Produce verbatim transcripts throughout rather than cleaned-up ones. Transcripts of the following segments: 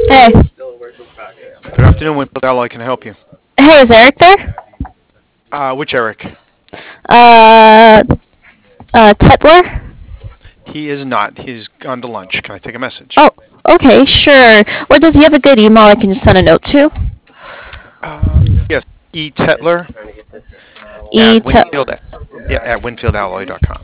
Hey. Good afternoon, Winfield Alloy. Can I help you? Hey, is Eric there? Uh, which Eric? Uh, uh, Tetler? He is not. He's gone to lunch. Can I take a message? Oh, okay, sure. Or does he have a good email I can just send a note to? Uh, yes. E. Tetler E. at Tet Winfield. Yeah, at winfield alloy dot com.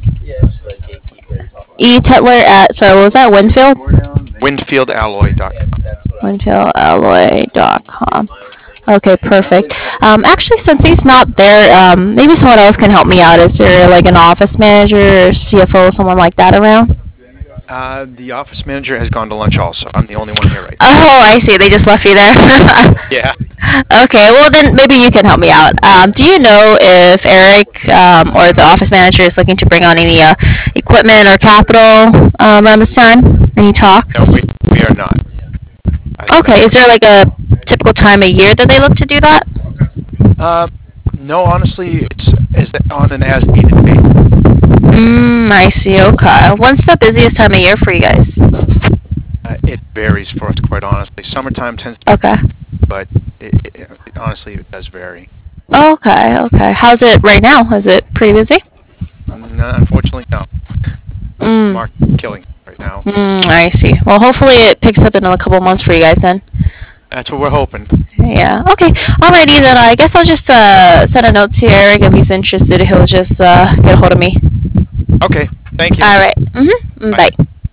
E. Tetler at, sorry, what was that? Winfield? winfield alloy dot com. winfield alloy dot com. Okay, perfect. Um, actually, since he's not there, um, maybe someone else can help me out. Is there like an office manager or C F O, someone like that around? Uh, the office manager has gone to lunch also. I'm the only one here right now. Oh, I see. They just left you there. Yeah. Okay, well then maybe you can help me out. Um, do you know if Eric um, or the office manager is looking to bring on any uh, equipment or capital um, around this time? Any No, we, talks? we are not. I do Okay, not. is there like a typical time of year that they look to do that? Uh, no, honestly, it's is on an as needed basis. Mm, I see. Okay. When's the busiest time of year for you guys? Uh, it varies for us, quite honestly. Summertime tends to be Okay. busy, but it, it, it, honestly, it does vary. Okay. Okay. How's it right now? Is it pretty busy? No, unfortunately, no. The Mm. market's killing right now. Mm, I see. Well, hopefully it picks up in a couple months for you guys then. That's what we're hoping. Yeah. Okay. Alrighty then. I guess I'll just uh, send a note to Eric if he's interested. He'll just uh, get a hold of me. Okay, thank you. All right. Mhm. Bye. Bye.